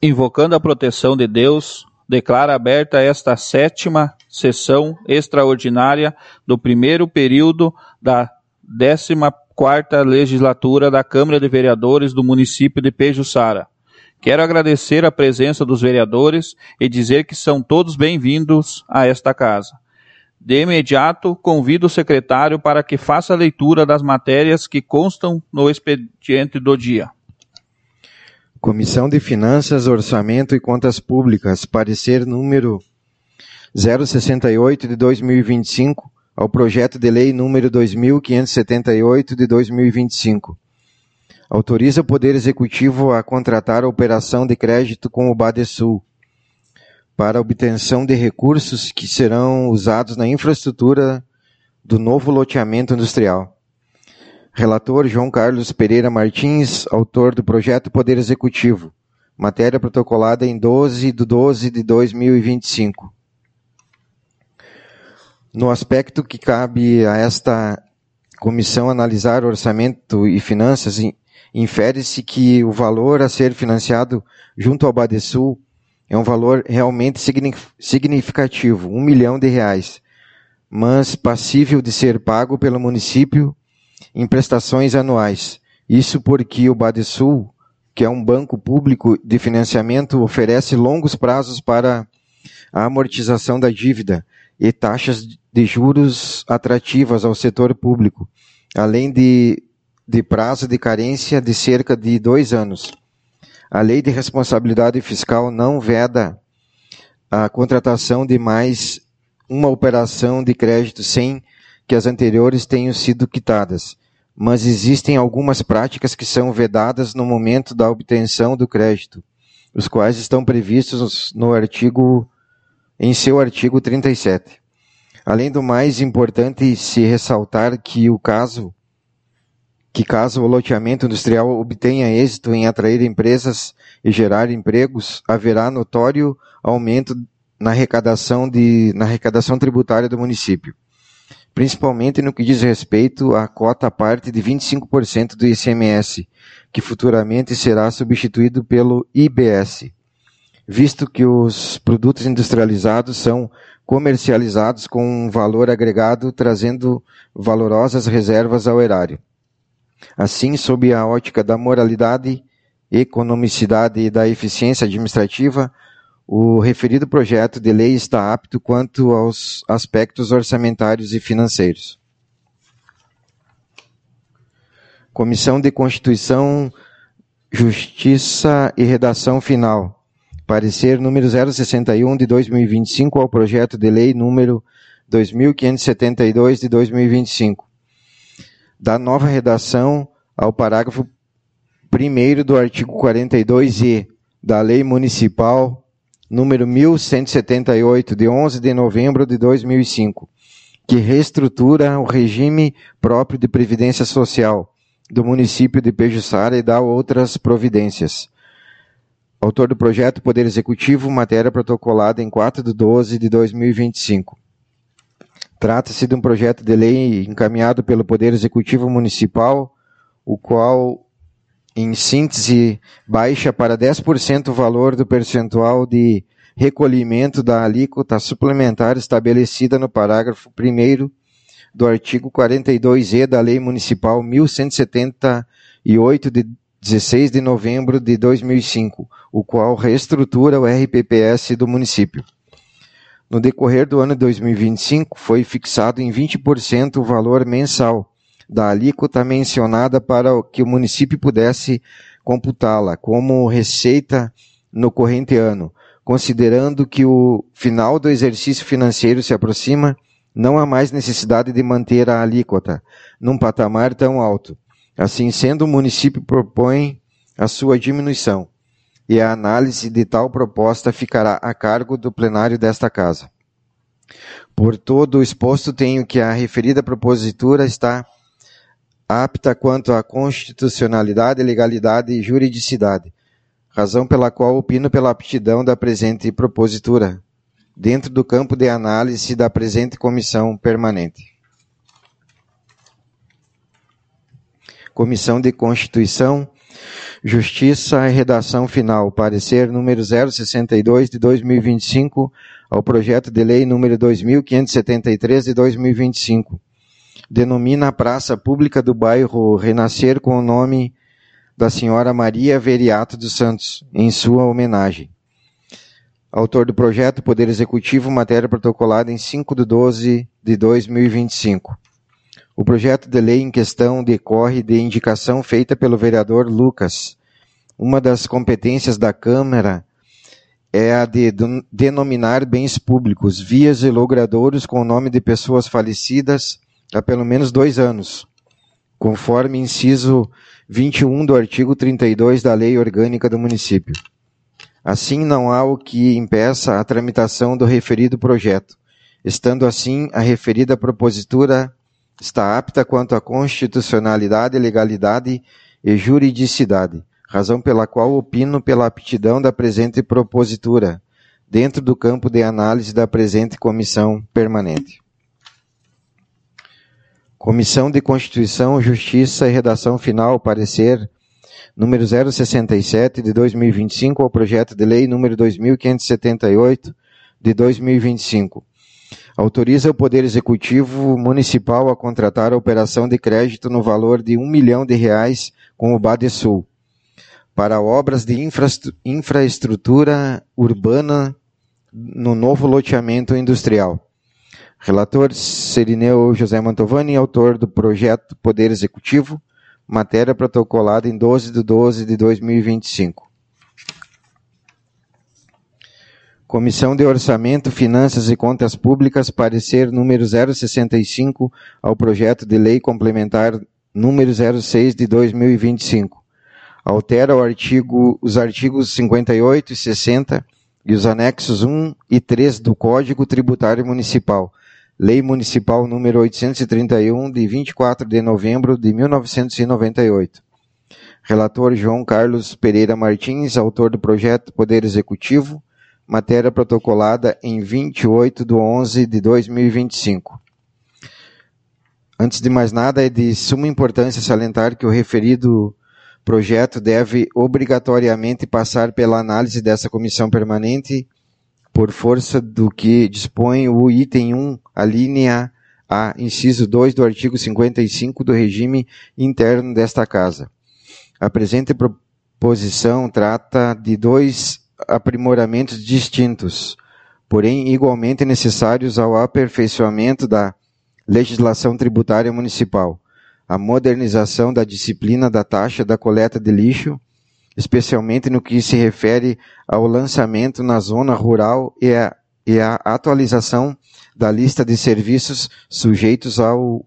invocando a proteção de Deus, declara aberta esta 7ª sessão extraordinária do primeiro período da 14ª legislatura da Câmara de Vereadores do município de Pejuçara. Quero agradecer a presença dos vereadores e dizer que são todos bem-vindos a esta casa. De imediato, convido o secretário para que faça a leitura das matérias que constam no expediente do dia. Comissão de Finanças, Orçamento e Contas Públicas, parecer número 068 de 2025 ao projeto de lei número 2578 de 2025. Autoriza o Poder Executivo a contratar a operação de crédito com o Badesul para a obtenção de recursos que serão usados na infraestrutura do novo loteamento industrial. Relator João Carlos Pereira Martins, autor do projeto Poder Executivo. Matéria protocolada em 12/12 de 2025. No aspecto que cabe a esta comissão analisar orçamento e finanças, infere-se que o valor a ser financiado junto ao Badesul é um valor realmente significativo, R$ 1 milhão, mas passível de ser pago pelo município em prestações anuais. Isso porque o Badesul, que é um banco público de financiamento, oferece longos prazos para a amortização da dívida e taxas de juros atrativas ao setor público, além de prazo de carência de cerca de 2 anos. A Lei de Responsabilidade Fiscal não veda a contratação de mais uma operação de crédito sem que as anteriores tenham sido quitadas, mas existem algumas práticas que são vedadas no momento da obtenção do crédito, os quais estão previstos em seu artigo 37. Além do mais, importante se ressaltar que caso o loteamento industrial obtenha êxito em atrair empresas e gerar empregos, haverá notório aumento na arrecadação tributária do município, principalmente no que diz respeito à cota à parte de 25% do ICMS, que futuramente será substituído pelo IBS, visto que os produtos industrializados são comercializados com um valor agregado, trazendo valorosas reservas ao erário. Assim, sob a ótica da moralidade, economicidade e da eficiência administrativa, o referido projeto de lei está apto quanto aos aspectos orçamentários e financeiros. Comissão de Constituição, Justiça e Redação Final. Parecer número 061 de 2025 ao projeto de lei número 2572 de 2025. Da nova redação ao parágrafo 1º do artigo 42e da Lei Municipal número 1178, de 11 de novembro de 2005, que reestrutura o regime próprio de previdência social do município de Pejuçara e dá outras providências. Autor do projeto, Poder Executivo, matéria protocolada em 4/12 de 2025. Trata-se de um projeto de lei encaminhado pelo Poder Executivo Municipal, o qual, em síntese, baixa para 10% o valor do percentual de recolhimento da alíquota suplementar estabelecida no parágrafo 1º do artigo 42e da Lei Municipal 1178, de 16 de novembro de 2005, o qual reestrutura o RPPS do município. No decorrer do ano de 2025, foi fixado em 20% o valor mensal da alíquota mencionada para que o município pudesse computá-la como receita no corrente ano. Considerando que o final do exercício financeiro se aproxima, não há mais necessidade de manter a alíquota num patamar tão alto. Assim sendo, o município propõe a sua diminuição, e a análise de tal proposta ficará a cargo do plenário desta Casa. Por todo o exposto, tenho que a referida propositura está apta quanto à constitucionalidade, legalidade e juridicidade, razão pela qual opino pela aptidão da presente propositura, dentro do campo de análise da presente comissão permanente. Comissão de Constituição, Justiça e Redação Final. Parecer número 062 de 2025 ao projeto de lei número 2573 de 2025. Denomina a praça pública do bairro Renascer com o nome da senhora Maria Veriato dos Santos, em sua homenagem. Autor do projeto, Poder Executivo, matéria protocolada em 5/12 de 2025. O projeto de lei em questão decorre de indicação feita pelo vereador Lucas. Uma das competências da Câmara é a de denominar bens públicos, vias e logradouros com o nome de pessoas falecidas há pelo menos 2 anos, conforme inciso 21 do artigo 32 da Lei Orgânica do Município. Assim, não há o que impeça a tramitação do referido projeto. Estando assim, a referida propositura está apta quanto à constitucionalidade, legalidade e juridicidade, razão pela qual opino pela aptidão da presente propositura, dentro do campo de análise da presente comissão permanente. Comissão de Constituição, Justiça e Redação Final, parecer número 067 de 2025 ao projeto de lei número 2578 de 2025. Autoriza o Poder Executivo Municipal a contratar a operação de crédito no valor de R$ 1 milhão com o Badesul para obras de infraestrutura urbana no novo loteamento industrial. Relator Serineu José Mantovani, autor do projeto Poder Executivo, matéria protocolada em 12/12 de 2025. Comissão de Orçamento, Finanças e Contas Públicas, parecer número 065 ao projeto de lei complementar número 06 de 2025. Altera os artigos 58 e 60 e os anexos 1 e 3 do Código Tributário Municipal, Lei Municipal número 831, de 24 de novembro de 1998. Relator João Carlos Pereira Martins, autor do projeto Poder Executivo, matéria protocolada em 28/11 de 2025. Antes de mais nada, é de suma importância salientar que o referido projeto deve obrigatoriamente passar pela análise dessa comissão permanente, por força do que dispõe o item 1, a linha A, inciso 2 do artigo 55 do regime interno desta Casa. A presente proposição trata de 2 aprimoramentos distintos, porém igualmente necessários ao aperfeiçoamento da legislação tributária municipal, a modernização da disciplina da taxa da coleta de lixo, especialmente no que se refere ao lançamento na zona rural e a atualização da lista de serviços sujeitos ao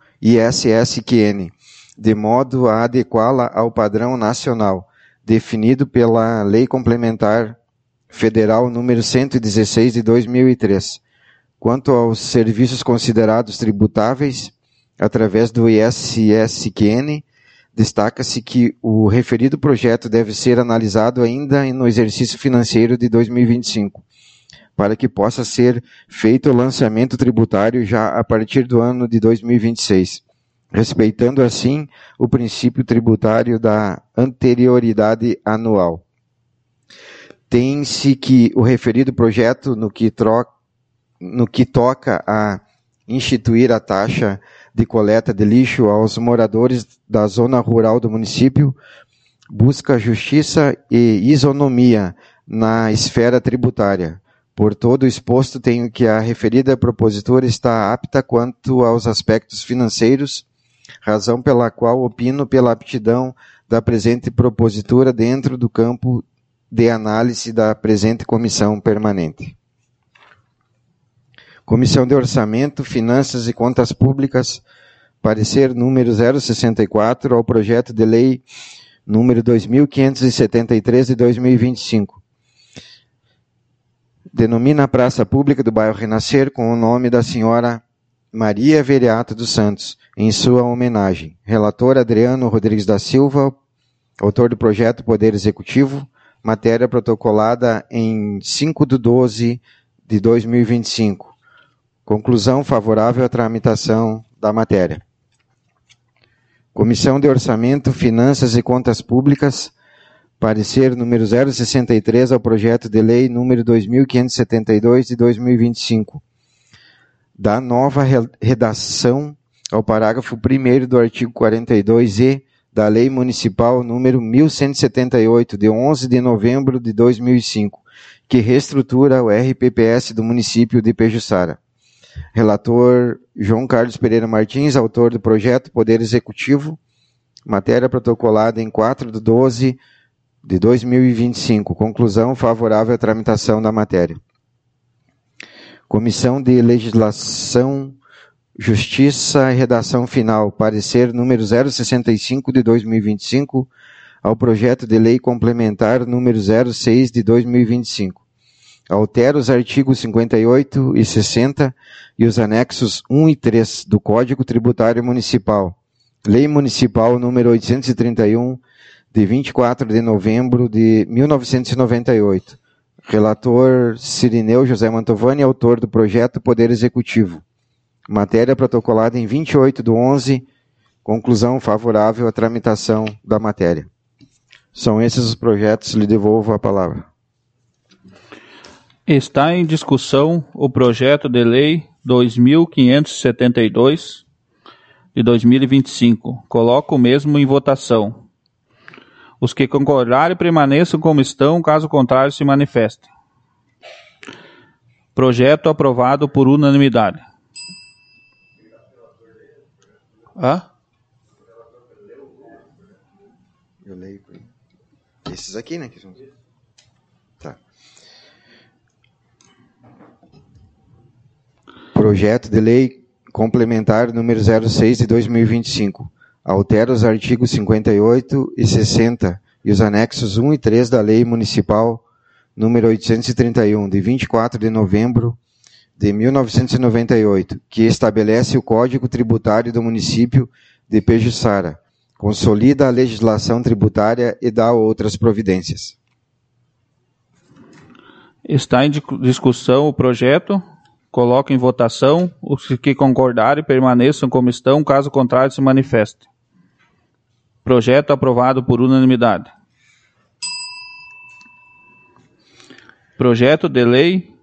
ISSQN, de modo a adequá-la ao padrão nacional, definido pela Lei Complementar Federal número 116 de 2003. Quanto aos serviços considerados tributáveis, através do ISSQN, destaca-se que o referido projeto deve ser analisado ainda no exercício financeiro de 2025, para que possa ser feito o lançamento tributário já a partir do ano de 2026, respeitando assim o princípio tributário da anterioridade anual. Tem-se que o referido projeto, no que toca a instituir a taxa de coleta de lixo aos moradores da zona rural do município, busca justiça e isonomia na esfera tributária. Por todo o exposto, tenho que a referida propositura está apta quanto aos aspectos financeiros, razão pela qual opino pela aptidão da presente propositura dentro do campo de análise da presente comissão permanente. Comissão de Orçamento, Finanças e Contas Públicas, parecer número 064 ao projeto de lei número 2573 de 2025. Denomina a praça pública do bairro Renascer com o nome da senhora Maria Veriato dos Santos, em sua homenagem. Relator Adriano Rodrigues da Silva, autor do projeto Poder Executivo, matéria protocolada em 5/12 de 2025. Conclusão favorável à tramitação da matéria. Comissão de Orçamento, Finanças e Contas Públicas, Parecer número 063 ao projeto de lei número 2572 de 2025. Dá nova redação ao parágrafo 1º do artigo 42e da Lei Municipal número 1178, de 11 de novembro de 2005, que reestrutura o RPPS do município de Pejuçara. Relator João Carlos Pereira Martins, autor do projeto, Poder Executivo, matéria protocolada em 4/12 de 2025. Conclusão favorável à tramitação da matéria. Comissão de Legislação, Justiça e Redação Final. Parecer número 065 de 2025 ao projeto de lei complementar número 06 de 2025. Altera os artigos 58 e 60 e os anexos 1 e 3 do Código Tributário Municipal. Lei Municipal número 831 de 24 de novembro de 1998. Relator Cirineu José Mantovani, autor do projeto Poder Executivo. Matéria protocolada em 28/11, conclusão favorável à tramitação da matéria. São esses os projetos, lhe devolvo a palavra. Está em discussão o projeto de lei 2572 de 2025. Coloco o mesmo em votação. Os que concordarem permaneçam como estão, caso contrário se manifestem. Projeto aprovado por unanimidade. Eu leio. Esses aqui, né? Tá. Projeto de lei complementar número 06 de 2025. Altera os artigos 58 e 60 e os anexos 1 e 3 da Lei Municipal número 831, de 24 de novembro de 1998, que estabelece o Código Tributário do município de Pejuçara, consolida a legislação tributária e dá outras providências. Está em discussão o projeto. Coloco em votação. Os que concordarem permaneçam como estão, caso contrário se manifestem. Projeto aprovado por unanimidade. Projeto de lei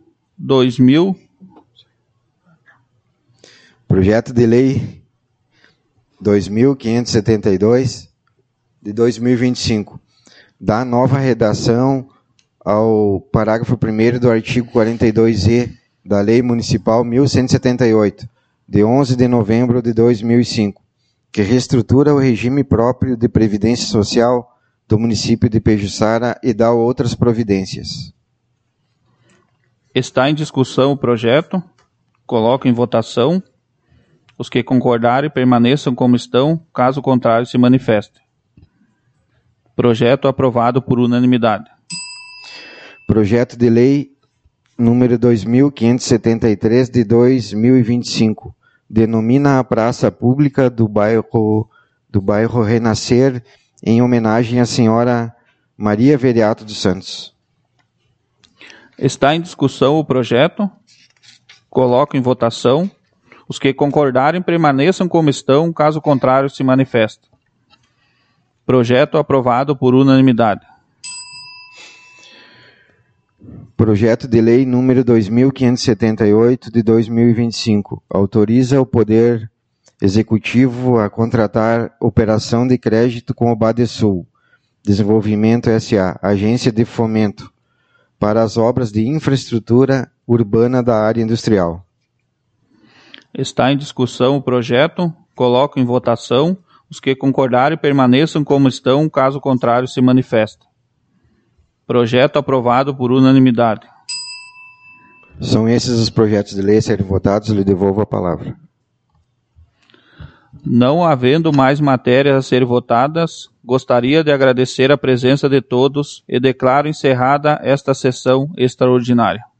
2572 de 2025. Dá nova redação ao parágrafo 1º do artigo 42e da Lei Municipal 1178, de 11 de novembro de 2005, que reestrutura o regime próprio de previdência social do município de Pejuçara e dá outras providências. Está em discussão o projeto. Coloco em votação. Os que concordarem permaneçam como estão, caso contrário se manifestem. Projeto aprovado por unanimidade. Projeto de lei número 2573 de 2025. Denomina a praça pública do bairro Renascer em homenagem à senhora Maria Veriato dos Santos. Está em discussão o projeto. Coloco em votação. Os que concordarem permaneçam como estão, caso contrário se manifestem. Projeto aprovado por unanimidade. Projeto de lei número 2578 de 2025. Autoriza o Poder Executivo a contratar operação de crédito com o Badesul Desenvolvimento S.A., agência de fomento, para as obras de infraestrutura urbana da área industrial. Está em discussão o projeto. Coloco em votação. Os que concordarem permaneçam como estão, caso contrário se manifestem. Projeto aprovado por unanimidade. São esses os projetos de lei a serem votados. Eu lhe devolvo a palavra. Não havendo mais matérias a ser votadas, gostaria de agradecer a presença de todos e declaro encerrada esta sessão extraordinária.